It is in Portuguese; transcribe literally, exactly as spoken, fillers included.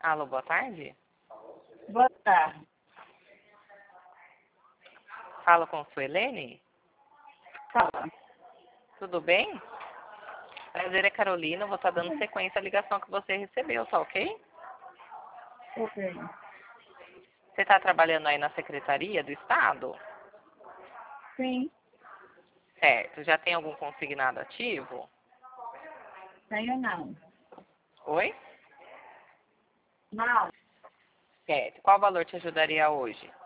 Alô, boa tarde. Boa tarde. Falo com Suelene? Fala. Tudo bem? Prazer, é Carolina. Eu vou estar dando sequência à ligação que você recebeu, tá ok? Ok. Você está trabalhando aí na Secretaria do Estado? Sim, Certo. Já tem algum consignado ativo? tenho não. Oi? Não, Certo. Qual valor te ajudaria hoje?